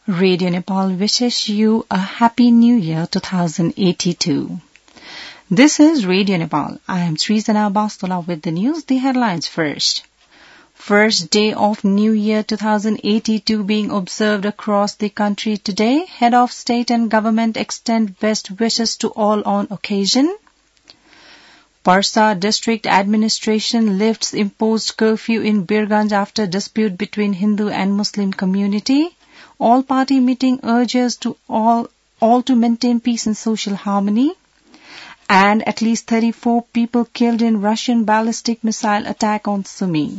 Radio Nepal wishes you a Happy New Year 2082. This is Radio Nepal. I am Srizana Bastola with the news. The headlines first. First day of New Year 2082 being observed across the country today. Head of State and Government extend best wishes to all on occasion. Parsa District Administration lifts imposed curfew in Birganj after dispute between Hindu and Muslim community. All-party meeting urges to all to maintain peace and social harmony. And at least 34 people killed in Russian ballistic missile attack on Sumy.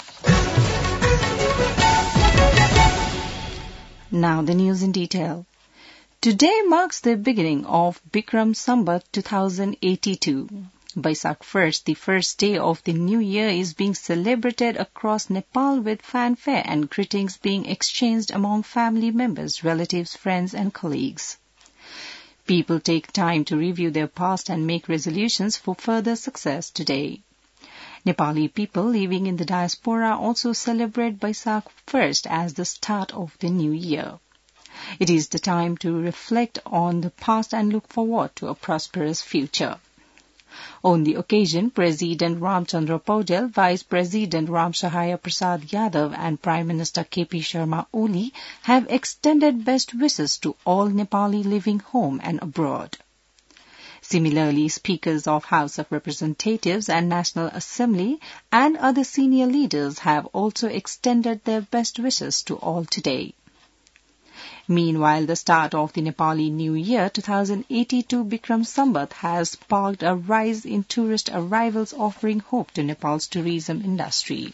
Now the news in detail. Today marks the beginning of Bikram Sambat 2082. Baisak 1st, the first day of the new year, is being celebrated across Nepal with fanfare and greetings being exchanged among family members, relatives, friends and colleagues. People take time to review their past and make resolutions for further success today. Nepali people living in the diaspora also celebrate Baisak 1st as the start of the new year. It is the time to reflect on the past and look forward to a prosperous future. On the occasion, President Ramchandra Paudel, Vice President Ramsahaya Prasad Yadav and Prime Minister KP Sharma Oli have extended best wishes to all Nepali living home and abroad. Similarly, speakers of House of Representatives and National Assembly and other senior leaders have also extended their best wishes to all today. Meanwhile, the start of the Nepali New Year 2082 Bikram Sambat has sparked a rise in tourist arrivals, offering hope to Nepal's tourism industry.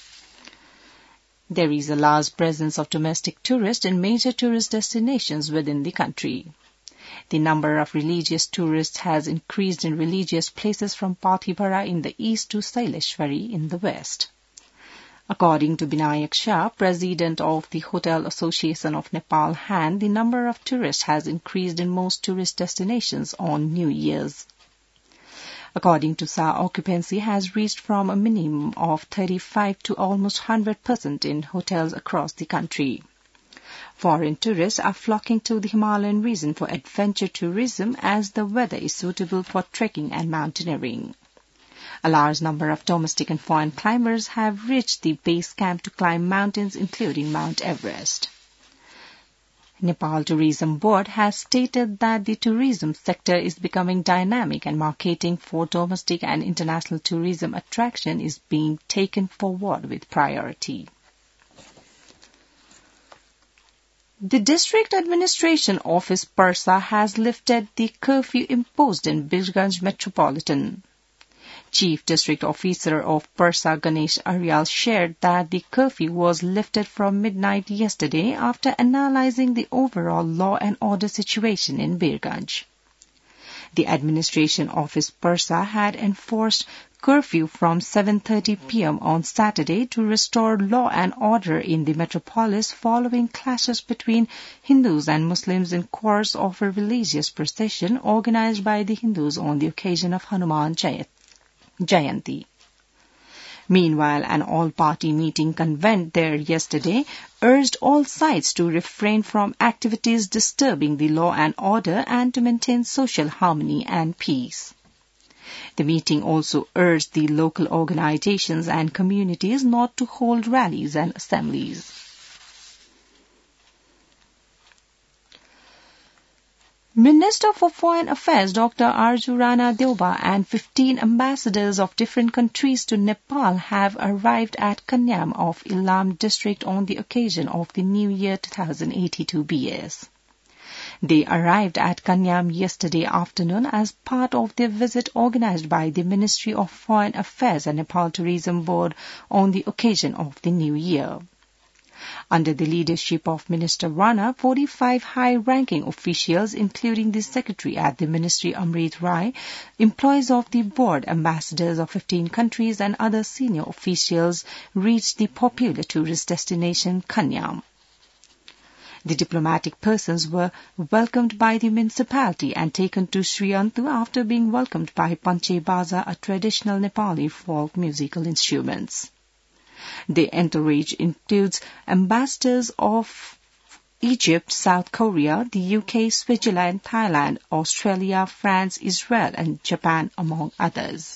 There is a large presence of domestic tourists in major tourist destinations within the country. The number of religious tourists has increased in religious places from Pathibara in the east to Saileshwari in the west. According to Binayak Shah, president of the Hotel Association of Nepal, HAN, the number of tourists has increased in most tourist destinations on New Year's. According to Shah, occupancy has reached from a minimum of 35 to almost 100% in hotels across the country. Foreign tourists are flocking to the Himalayan region for adventure tourism as the weather is suitable for trekking and mountaineering. A large number of domestic and foreign climbers have reached the base camp to climb mountains, including Mount Everest. Nepal Tourism Board has stated that the tourism sector is becoming dynamic and marketing for domestic and international tourism attraction is being taken forward with priority. The District Administration Office Parsa has lifted the curfew imposed in Birganj Metropolitan. Chief District Officer of Parsa Ganesh Aryal shared that the curfew was lifted from midnight yesterday after analyzing the overall law and order situation in Birganj. The Administration Office Parsa had enforced curfew from 7:30 p.m. on Saturday to restore law and order in the metropolis following clashes between Hindus and Muslims in course of a religious procession organized by the Hindus on the occasion of Hanuman Jayanti. Meanwhile, an all-party meeting convened there yesterday urged all sides to refrain from activities disturbing the law and order and to maintain social harmony and peace. The meeting also urged the local organizations and communities not to hold rallies and assemblies. Minister for Foreign Affairs Dr. Arju Rana Deuba and 15 ambassadors of different countries to Nepal have arrived at Kanyam of Ilam district on the occasion of the New Year 2082 BS. They arrived at Kanyam yesterday afternoon as part of their visit organized by the Ministry of Foreign Affairs and Nepal Tourism Board on the occasion of the New Year. Under the leadership of Minister Rana, 45 high-ranking officials, including the Secretary at the Ministry Amrit Rai, employees of the board, ambassadors of 15 countries and other senior officials reached the popular tourist destination Kanyam. The diplomatic persons were welcomed by the municipality and taken to Sriantu after being welcomed by Panche Baza, a traditional Nepali folk musical instruments. The entourage includes ambassadors of Egypt, South Korea, the UK, Switzerland, Thailand, Australia, France, Israel, and Japan, among others.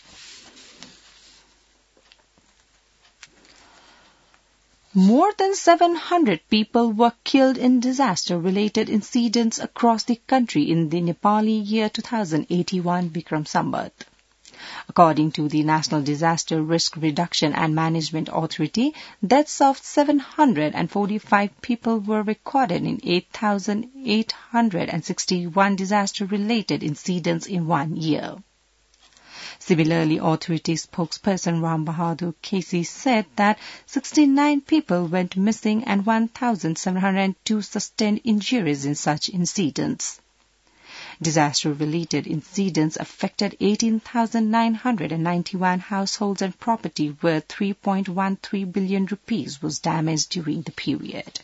More than 700 people were killed in disaster-related incidents across the country in the Nepali year 2081 Bikram Sambat. According to the National Disaster Risk Reduction and Management Authority, deaths of 745 people were recorded in 8,861 disaster-related incidents in 1 year. Similarly, authority spokesperson Ram Bahadur Casey said that 69 people went missing and 1,702 sustained injuries in such incidents. Disaster-related incidents affected 18,991 households and property worth 3.13 billion rupees was damaged during the period.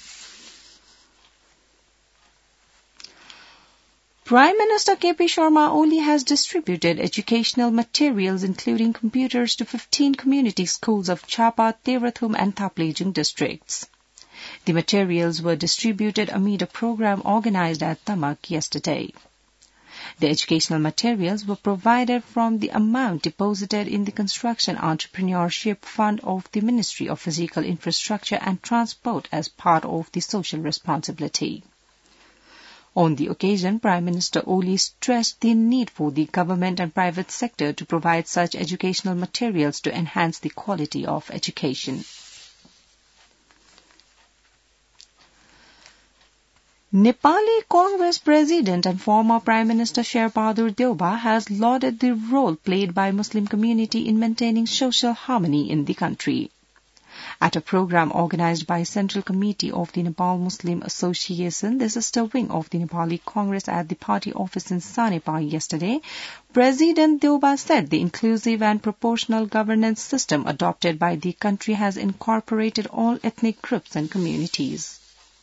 Prime Minister K.P. Sharma Oli has distributed educational materials including computers to 15 community schools of Chapa, Terathum and Thaplejung districts. The materials were distributed amid a program organized at Tamak yesterday. The educational materials were provided from the amount deposited in the Construction Entrepreneurship Fund of the Ministry of Physical Infrastructure and Transport as part of the social responsibility. On the occasion, Prime Minister Oli stressed the need for the government and private sector to provide such educational materials to enhance the quality of education. Nepali Congress President and former Prime Minister Sher Bahadur Deuba has lauded the role played by Muslim community in maintaining social harmony in the country. At a program organized by Central Committee of the Nepal Muslim Association, the sister wing of the Nepali Congress at the party office in Sanepa yesterday, President Deuba said the inclusive and proportional governance system adopted by the country has incorporated all ethnic groups and communities.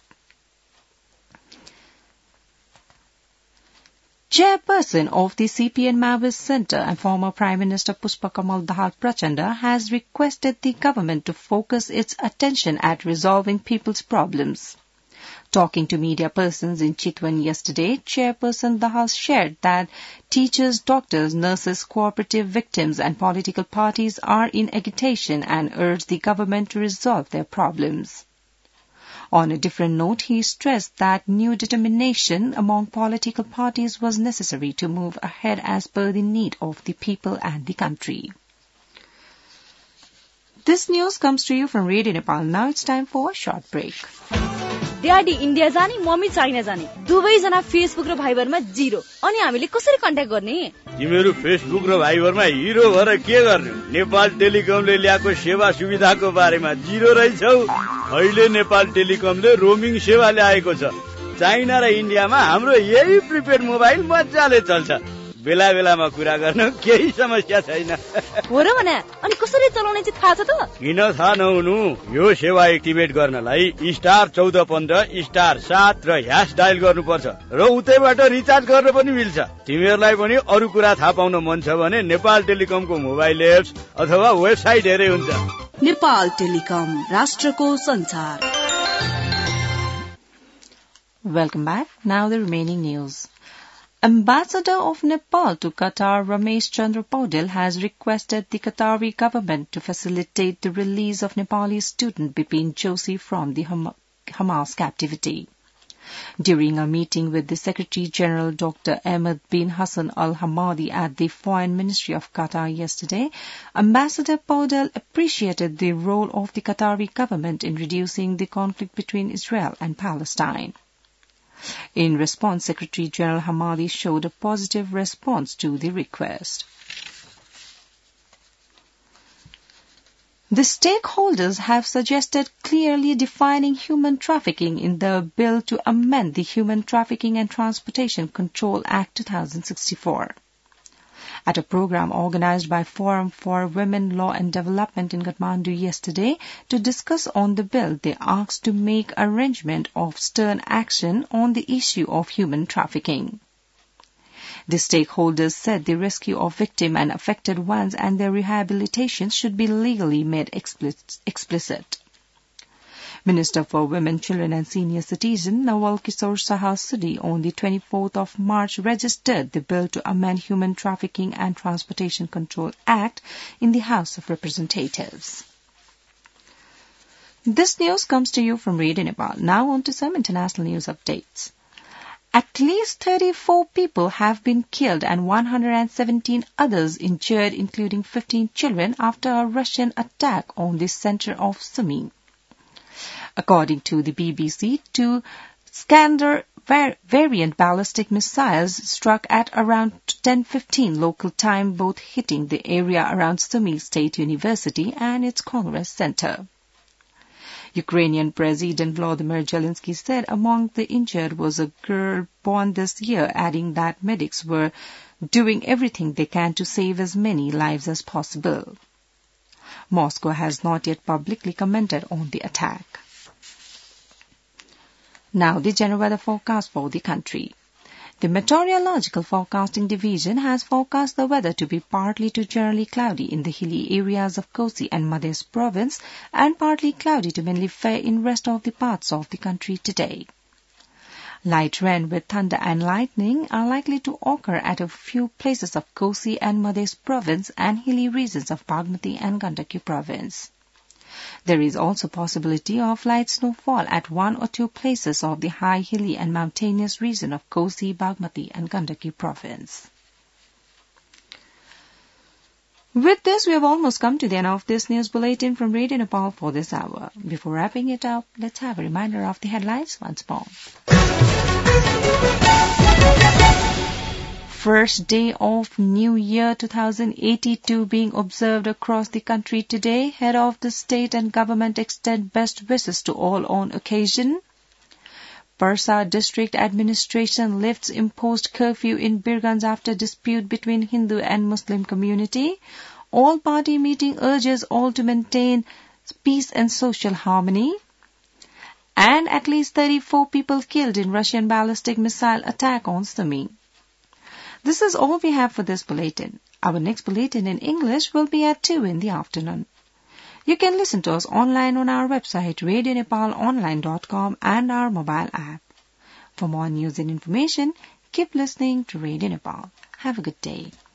Chairperson of the CPN Mavis Centre and former Prime Minister Pushpakamal Dahal Prachanda has requested the government to focus its attention at resolving people's problems. Talking to media persons in Chitwan yesterday, Chairperson Dahal shared that teachers, doctors, nurses, cooperative victims and political parties are in agitation and urged the government to resolve their problems. On a different note, he stressed that new determination among political parties was necessary to move ahead as per the need of the people and the country. This news comes to you from Radio Nepal. Now it's time for a short break. Daddy India जाने mummy China जाने दुवैजना Facebook र भाइबरमा zero अनि हामीले कसरी contact गर्ने तिमीहरू Facebook र भाइबरमा हिरो भएर के गर्ने नेपाल टेलिकमले ल्याएको सेवा सुविधाको बारेमा जिरो रहेछौ अहिले नेपाल टेलिकमले रोमिङ सेवा ल्याएको छ चाइना र इन्डियामा हाम्रो यही प्रिपेड मोबाइल मजाले चल्छ बेला बेलामा कुरा गर्न केही समस्या छैन हो र भने अनि कसरी चलाउने चाहिँ थाहा छ त किन थाहा नहुनु यो सेवा एक्टिभेट गर्नलाई *14**7 र # डायल गर्नुपर्छ र उतैबाट रिचार्ज गर्न पनि मिल्छ तिमीहरूलाई पनि अरु कुरा थाहा पाउन मन छ भने नेपाल टेलिकमको मोबाइल एप्स अथवा वेबसाइट हेरे हुन्छ नेपाल टेलिकम राष्ट्रको संचार Welcome back. Now the remaining news. Ambassador of Nepal to Qatar Ramesh Chandra Paudel has requested the Qatari government to facilitate the release of Nepali student Bipin Joshi from the Hamas captivity. During a meeting with the Secretary General Dr. Ahmed bin Hassan Al Hamadi at the Foreign Ministry of Qatar yesterday, Ambassador Paudel appreciated the role of the Qatari government in reducing the conflict between Israel and Palestine. In response, Secretary General Hamadi showed a positive response to the request. The stakeholders have suggested clearly defining human trafficking in the bill to amend the Human Trafficking and Transportation Control Act 2064. At a program organized by Forum for Women, Law and Development in Kathmandu yesterday to discuss on the bill, they asked to make arrangement of stern action on the issue of human trafficking. The stakeholders said the rescue of victims and affected ones and their rehabilitation should be legally made explicit. Minister for Women, Children and Senior Citizen Nawal Kishore Sahasudi on the 24th of March registered the bill to amend Human Trafficking and Transportation Control Act in the House of Representatives. This news comes to you from Radio Nepal. Now on to some international news updates. At least 34 people have been killed and 117 others injured, including 15 children, after a Russian attack on the center of Sumy. According to the BBC, 2 Iskander variant ballistic missiles struck at around 10:15 local time, both hitting the area around Sumy State University and its Congress Center. Ukrainian President Volodymyr Zelensky said among the injured was a girl born this year, adding that medics were doing everything they can to save as many lives as possible. Moscow has not yet publicly commented on the attack. Now the general weather forecast for the country. The Meteorological Forecasting Division has forecast the weather to be partly to generally cloudy in the hilly areas of Kosi and Madhya province and partly cloudy to mainly fair in rest of the parts of the country today. Light rain with thunder and lightning are likely to occur at a few places of Kosi and Madhya province and hilly regions of Bagmati and Gandaki province. There is also possibility of light snowfall at 1 or 2 places of the high hilly and mountainous region of Kosi, Bagmati and Gandaki province. With this, we have almost come to the end of this news bulletin from Radio Nepal for this hour. Before wrapping it up, let's have a reminder of the headlines once more. First day of New Year 2082 being observed across the country today. Head of the state and government extend best wishes to all on occasion. Parsa District Administration lifts imposed curfew in Birganj after dispute between Hindu and Muslim community. All-party meeting urges all to maintain peace and social harmony. And at least 34 people killed in Russian ballistic missile attack on Sumy. This is all we have for this bulletin. Our next bulletin in English will be at 2 in the afternoon. You can listen to us online on our website radionepalonline.com and our mobile app. For more news and information, keep listening to Radio Nepal. Have a good day.